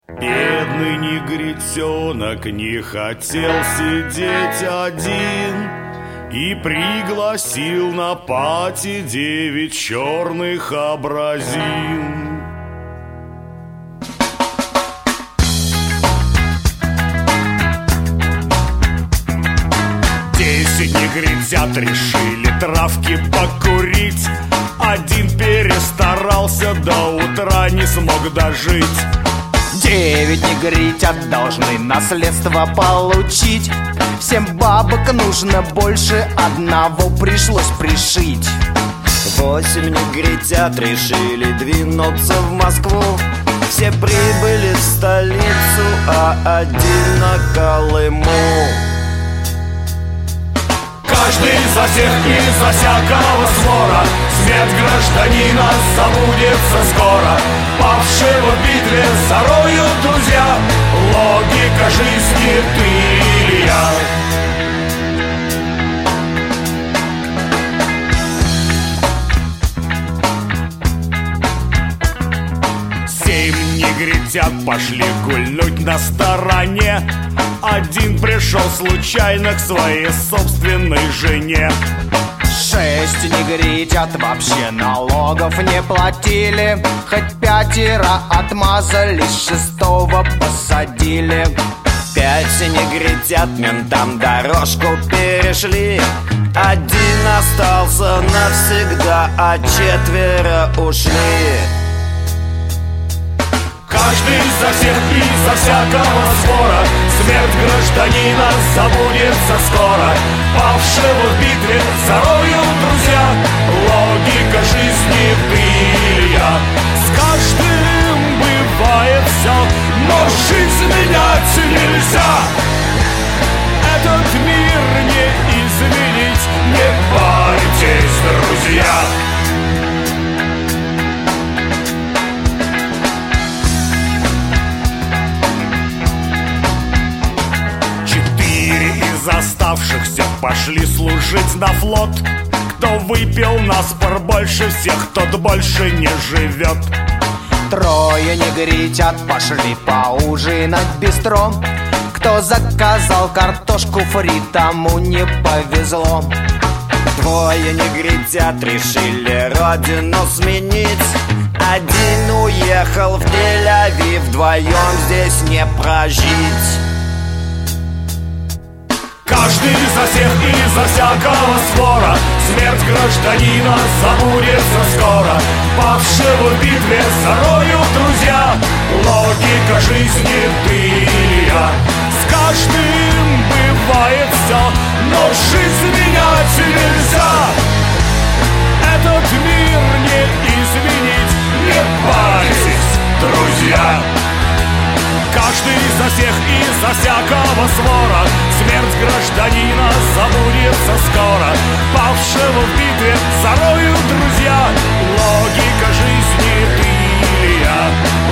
Бедный негритенок не хотел сидеть один и пригласил на пати 9 черных абразин. 10 негритят решили травки покурить. Один перестарался, до утра не смог дожить. 9 негритят должны наследство получить. Всем бабок нужно больше, одного пришлось пришить. 8 негритят решили двинуться в Москву. Все прибыли в столицу, а один на Колыму. Каждый за всех и за всякого свора, смерть гражданина забудется скоро. Павшего в битве зароют друзья, логика жизни ты или я. Негритят пошли гульнуть на стороне. Один пришел случайно к своей собственной жене. 6 негритят вообще налогов не платили. Хоть 5 отмазались, 6-го посадили. 5 негритят ментам дорожку перешли. Один остался навсегда, а 4 ушли. Каждый за всех и за всякого свора, смерть гражданина забудется скоро. Павшего в битве зароют друзья, логика жизни ты или я. С каждым бывает все, но жизнь менять нельзя. Этот мир не изменить, не парьтесь, друзья. Оставшихся пошли служить на флот. Кто выпил наспор больше всех, тот больше не живет. 3 негритят пошли поужинать в бистро. Кто заказал картошку фри, тому не повезло. 2 негритят решили родину сменить. Один уехал в Тель-Авив, вдвоем здесь не прожить. Каждый за всех и за всякого свора, смерть гражданина забудется скоро. Павшего в битве зароют друзья, логика жизни ты или я. С каждым бывает все, но жизнь менять нельзя. Этот мир не изменить, не парьтесь, друзья. Каждый за всех и за всякого свора, смерть гражданина забудется скоро. Павшего в битве зароют друзья, логика жизни ты или я.